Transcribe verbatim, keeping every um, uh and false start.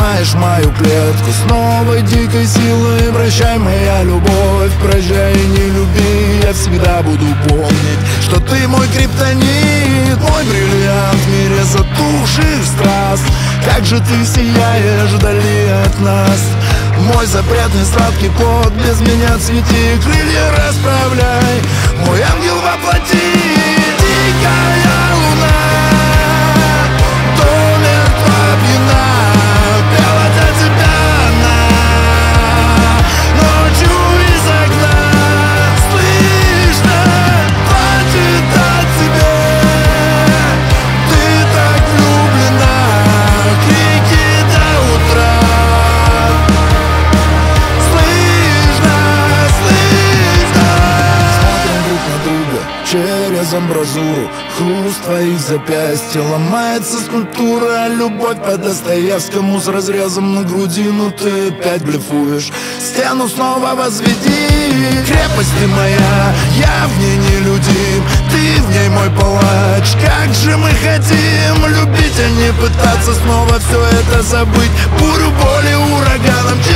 ломаешь мою клетку с новой дикой силой. Прощай, моя любовь, прощай, не люби. Я всегда буду помнить, что ты мой криптонит, мой бриллиант в мире затухших страст. Как же ты сияешь вдали от нас, мой запретный сладкий плод. Без меня цвети, крылья расправляй, мой ангел во плоти. Дикая луна, до мертва пьяна, пела для тебя она ночью из окна. Слышно, плачет о тебе, ты так влюблена, крики до утра. Слышно, слышно. Смотрим друг на друга через амбразуру, хруст твоих запястья, ломается скульптура. Любовь по Достоевскому с разрезом на груди. Ну ты опять блефуешь, стену снова возведи. Крепость ты моя, я в ней нелюдим, ты в ней мой палач. Как же мы хотим любить, а не пытаться снова все это забыть. Бурю боли ураганом